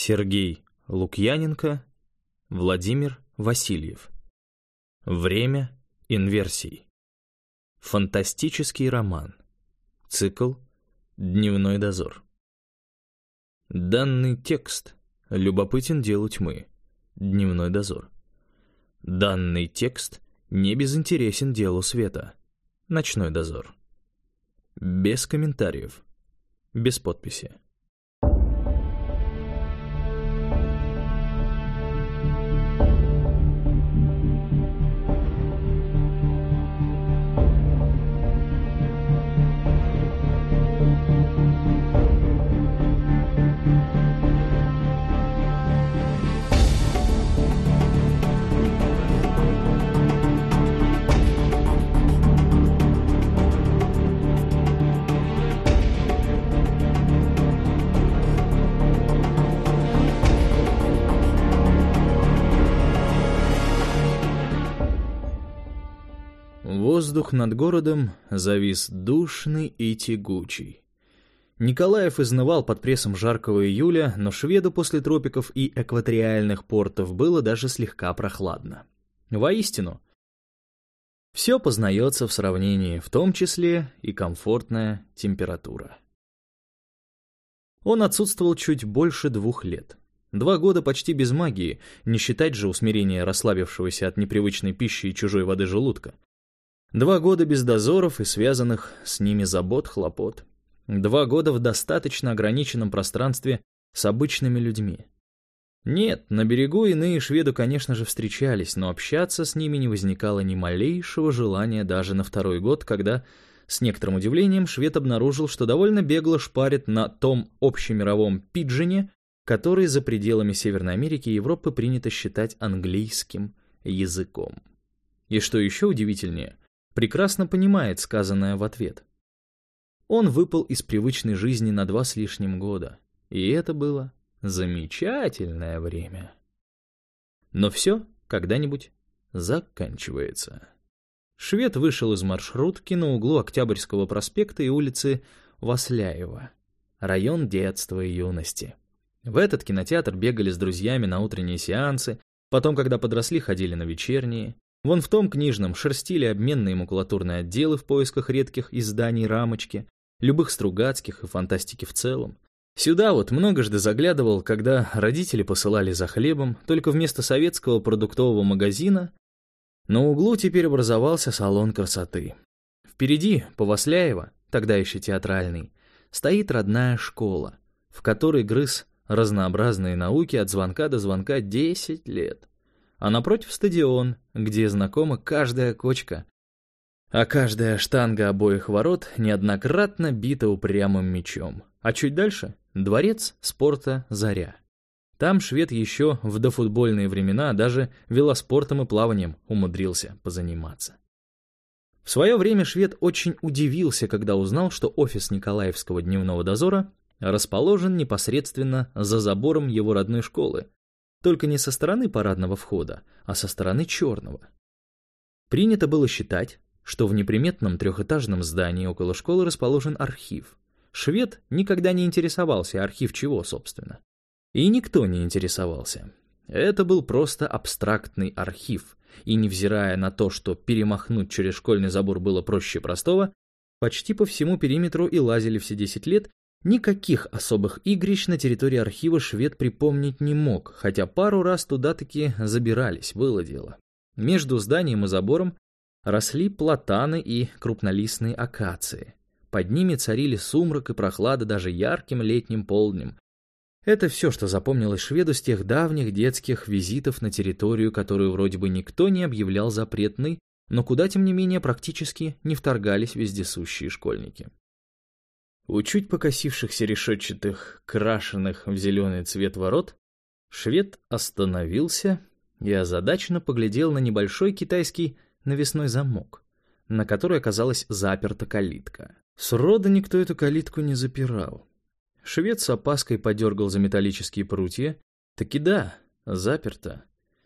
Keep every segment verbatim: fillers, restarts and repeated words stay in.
Сергей Лукьяненко, Владимир Васильев. Время инверсий. Фантастический роман. Цикл «Дневной дозор». Данный текст любопытен делу тьмы. Дневной дозор. Данный текст не безинтересен делу света. Ночной дозор. Без комментариев. Без подписи. Воздух над городом завис душный и тягучий. Николаев изнывал под прессом жаркого июля, но шведу после тропиков и экваториальных портов было даже слегка прохладно. Воистину, все познается в сравнении, в том числе и комфортная температура. Он отсутствовал чуть больше двух лет. Два года почти без магии, не считать же усмирения расслабившегося от непривычной пищи и чужой воды желудка. Два года без дозоров и связанных с ними забот, хлопот. Два года в достаточно ограниченном пространстве с обычными людьми. Нет, на берегу иные шведу, конечно же, встречались, но общаться с ними не возникало ни малейшего желания даже на второй год, когда, с некоторым удивлением, швед обнаружил, что довольно бегло шпарит на том общемировом пиджине, который за пределами Северной Америки и Европы принято считать английским языком. И что еще удивительнее, прекрасно понимает сказанное в ответ. Он выпал из привычной жизни на два с лишним года, и это было замечательное время. Но все когда-нибудь заканчивается. Швед вышел из маршрутки на углу Октябрьского проспекта и улицы Васляева, район детства и юности. В этот кинотеатр бегали с друзьями на утренние сеансы, потом, когда подросли, ходили на вечерние. Вон в том книжном шерстили обменные макулатурные отделы в поисках редких изданий рамочки, любых Стругацких и фантастики в целом. Сюда вот многожды заглядывал, когда родители посылали за хлебом, только вместо советского продуктового магазина на углу теперь образовался салон красоты. Впереди, по Васляева, тогда еще театральный, стоит родная школа, в которой грыз разнообразные науки от звонка до звонка десять лет. А напротив стадион, где знакома каждая кочка, а каждая штанга обоих ворот неоднократно бита упрямым мечом. А чуть дальше — дворец спорта «Заря». Там швед еще в дофутбольные времена даже велоспортом и плаванием умудрился позаниматься. В свое время швед очень удивился, когда узнал, что офис Николаевского дневного дозора расположен непосредственно за забором его родной школы, только не со стороны парадного входа, а со стороны черного. Принято было считать, что в неприметном трехэтажном здании около школы расположен архив. Швед никогда не интересовался, архив чего, собственно. И никто не интересовался. Это был просто абстрактный архив, и невзирая на то, что перемахнуть через школьный забор было проще простого, почти по всему периметру и лазили все десять лет, никаких особых игрищ на территории архива швед припомнить не мог, хотя пару раз туда-таки забирались, было дело. Между зданием и забором росли платаны и крупнолистные акации. Под ними царили сумрак и прохлада даже ярким летним полднем. Это все, что запомнилось шведу с тех давних детских визитов на территорию, которую вроде бы никто не объявлял запретной, но куда, тем не менее, практически не вторгались вездесущие школьники. У чуть покосившихся решетчатых, крашенных в зеленый цвет ворот, швед остановился и озадаченно поглядел на небольшой китайский навесной замок, на который оказалась заперта калитка. Сроду никто эту калитку не запирал. Швед с опаской подергал за металлические прутья. Таки да, заперта.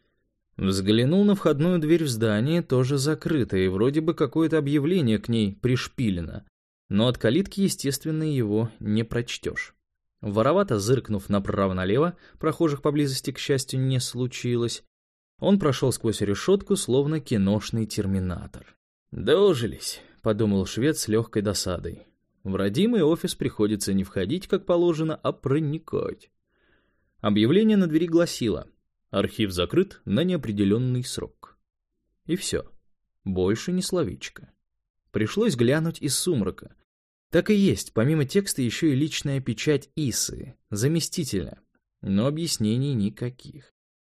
Взглянул на входную дверь в здание, тоже закрыта, и вроде бы какое-то объявление к ней пришпилено. Но от калитки, естественно, его не прочтешь. Воровато зыркнув направо-налево, прохожих поблизости, к счастью, не случилось, он прошел сквозь решетку, словно киношный терминатор. «Дожились», — подумал швед с легкой досадой. «В родимый офис приходится не входить, как положено, а проникать». Объявление на двери гласило: «Архив закрыт на неопределенный срок». И все. Больше ни словечка. Пришлось глянуть из сумрака. Так и есть, помимо текста еще и личная печать Исы, заместителя, но объяснений никаких.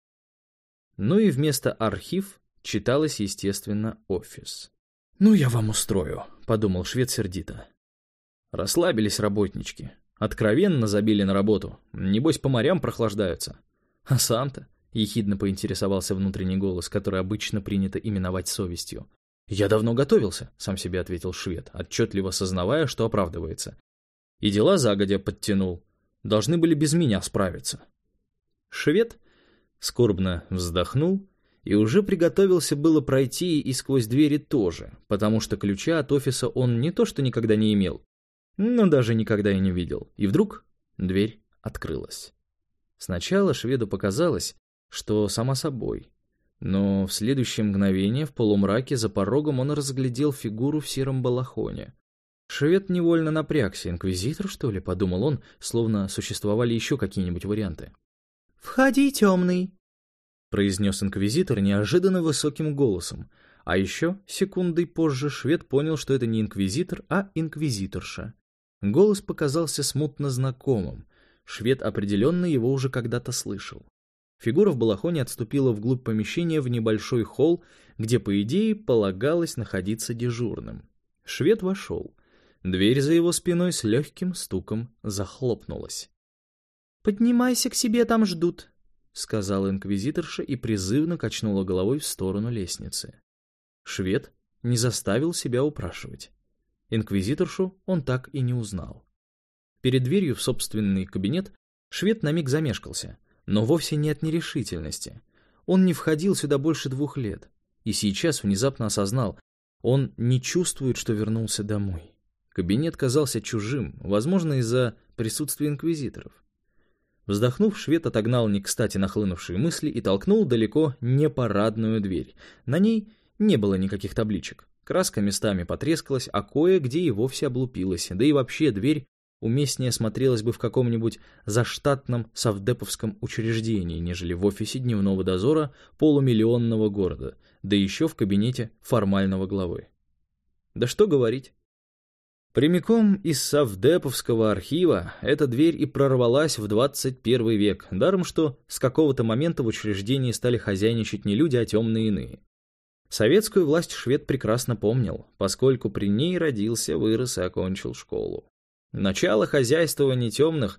Ну и вместо «архив» читалось, естественно, «офис». «Ну, я вам устрою», — подумал швед сердито. Расслабились работнички, откровенно забили на работу, небось по морям прохлаждаются. А сам-то, — ехидно поинтересовался внутренний голос, который обычно принято именовать совестью. «Я давно готовился», — сам себе ответил швед, отчетливо сознавая, что оправдывается. «И дела загодя подтянул. Должны были без меня справиться». Швед скорбно вздохнул и уже приготовился было пройти и сквозь двери тоже, потому что ключа от офиса он не то что никогда не имел, но даже никогда и не видел. И вдруг дверь открылась. Сначала шведу показалось, что сама собой. Но в следующее мгновение в полумраке за порогом он разглядел фигуру в сером балахоне. Швед невольно напрягся. «Инквизитор, что ли?» — подумал он, словно существовали еще какие-нибудь варианты. «Входи, темный!» — произнес инквизитор неожиданно высоким голосом. А еще секундой позже швед понял, что это не инквизитор, а инквизиторша. Голос показался смутно знакомым. Швед определенно его уже когда-то слышал. Фигура в балахоне отступила вглубь помещения в небольшой холл, где, по идее, полагалось находиться дежурным. Швед вошел. Дверь за его спиной с легким стуком захлопнулась. «Поднимайся к себе, там ждут», — сказала инквизиторша и призывно качнула головой в сторону лестницы. Швед не заставил себя упрашивать. Инквизиторшу он так и не узнал. Перед дверью в собственный кабинет швед на миг замешкался. Но вовсе не от нерешительности. Он не входил сюда больше двух лет. И сейчас внезапно осознал, он не чувствует, что вернулся домой. Кабинет казался чужим, возможно, из-за присутствия инквизиторов. Вздохнув, швед отогнал не кстати нахлынувшие мысли и толкнул далеко не парадную дверь. На ней не было никаких табличек. Краска местами потрескалась, а кое-где и вовсе облупилась. Да и вообще дверь уместнее смотрелась бы в каком-нибудь заштатном совдеповском учреждении, нежели в офисе дневного дозора полумиллионного города, да еще в кабинете формального главы. Да что говорить. Прямиком из совдеповского архива эта дверь и прорвалась в двадцать первый век, даром что с какого-то момента в учреждении стали хозяйничать не люди, а темные иные. Советскую власть швед прекрасно помнил, поскольку при ней родился, вырос и окончил школу. Начало хозяйствования темных?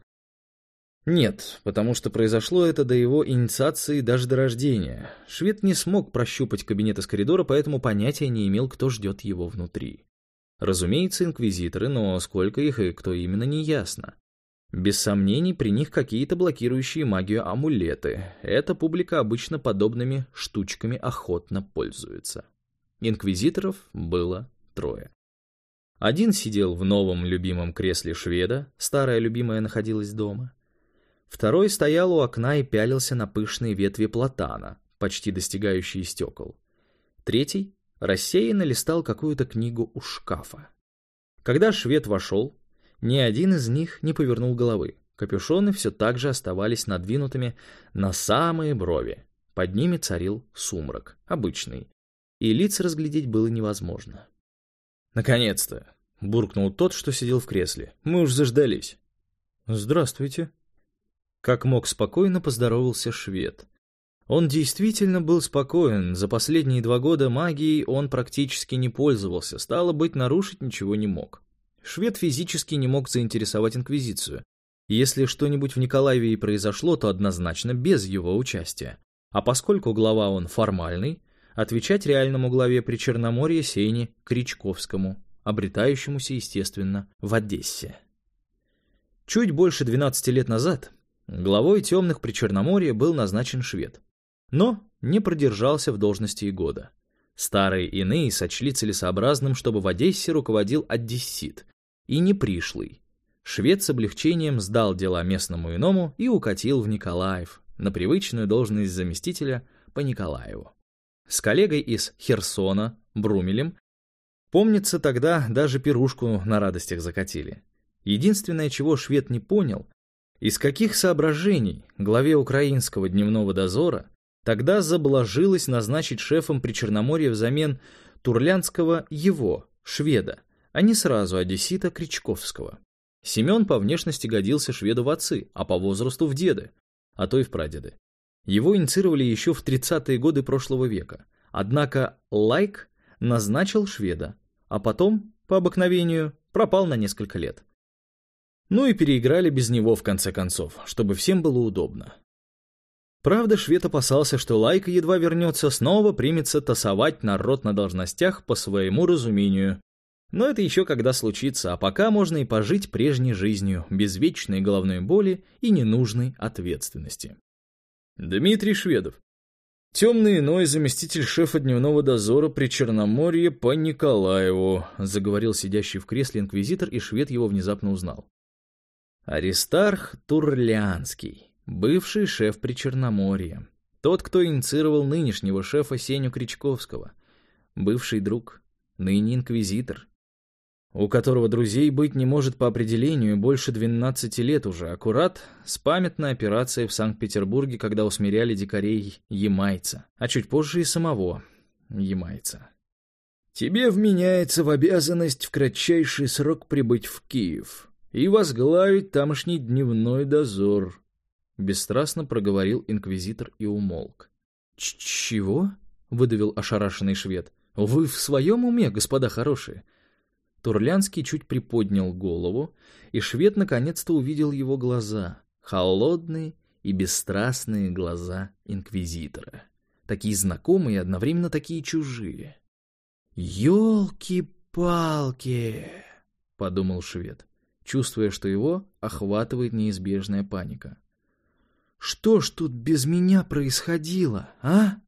Нет, потому что произошло это до его инициации, даже до рождения. Швед не смог прощупать кабинет из коридора, поэтому понятия не имел, кто ждет его внутри. Разумеется, инквизиторы, но сколько их и кто именно, не ясно. Без сомнений, при них какие-то блокирующие магию амулеты. Эта публика обычно подобными штучками охотно пользуется. Инквизиторов было трое. Один сидел в новом любимом кресле шведа, старая любимая находилась дома. Второй стоял у окна и пялился на пышные ветви платана, почти достигающие стекол. Третий рассеянно листал какую-то книгу у шкафа. Когда швед вошел, ни один из них не повернул головы. Капюшоны все так же оставались надвинутыми на самые брови. Под ними царил сумрак, обычный, и лиц разглядеть было невозможно. «Наконец-то!» — буркнул тот, что сидел в кресле. «Мы уж заждались». «Здравствуйте». Как мог спокойно поздоровался швед. Он действительно был спокоен. За последние два года магией он практически не пользовался, стало быть, нарушить ничего не мог. Швед физически не мог заинтересовать инквизицию. Если что-нибудь в Николаеве и произошло, то однозначно без его участия. А поскольку глава он формальный, отвечать реальному главе при Черноморье Сене Кричковскому, обретающемуся, естественно, в Одессе. Чуть больше двенадцати лет назад главой темных при Черноморье был назначен швед, но не продержался в должности и года. Старые иные сочли целесообразным, чтобы в Одессе руководил одессит, и не пришлый. Швед с облегчением сдал дела местному иному и укатил в Николаев, на привычную должность заместителя по Николаеву. С коллегой из Херсона, Брумелем, помнится, тогда даже пирушку на радостях закатили. Единственное, чего швед не понял, из каких соображений главе украинского дневного дозора тогда заблажилось назначить шефом Причерноморья взамен Турлянского его, шведа, а не сразу одессита Кричковского. Семен по внешности годился шведу в отцы, а по возрасту в деды, а то и в прадеды. Его инициировали еще в тридцатые годы прошлого века, однако Лайк назначил шведа, а потом, по обыкновению, пропал на несколько лет. Ну и переиграли без него в конце концов, чтобы всем было удобно. Правда, швед опасался, что Лайк едва вернется, снова примется тасовать народ на должностях по своему разумению. Но это еще когда случится, а пока можно и пожить прежней жизнью, без вечной головной боли и ненужной ответственности. Дмитрий Шведов. Темный иной заместитель шефа дневного дозора при Черноморье по Николаеву, заговорил сидящий в кресле инквизитор, и швед его внезапно узнал. Аристарх Турлянский, бывший шеф при Черноморье, тот, кто инициировал нынешнего шефа Сеню Кричковского, бывший друг, ныне инквизитор, у которого друзей быть не может по определению больше двенадцати лет уже, аккурат с памятной операцией в Санкт-Петербурге, когда усмиряли дикарей Ямайца, а чуть позже и самого Ямайца. Тебе вменяется в обязанность в кратчайший срок прибыть в Киев и возглавить тамошний дневной дозор, бесстрастно проговорил инквизитор и умолк. «Чего?» — выдавил ошарашенный швед. «Вы в своем уме, господа хорошие?» Турлянский чуть приподнял голову, и швед наконец-то увидел его глаза, холодные и бесстрастные глаза инквизитора, такие знакомые и одновременно такие чужие. «Елки-палки!» — подумал швед, чувствуя, что его охватывает неизбежная паника. «Что ж тут без меня происходило, а?»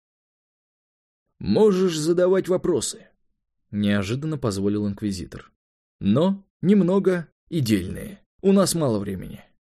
«Можешь задавать вопросы», — неожиданно позволил инквизитор. «Но немного и дельные. У нас мало времени».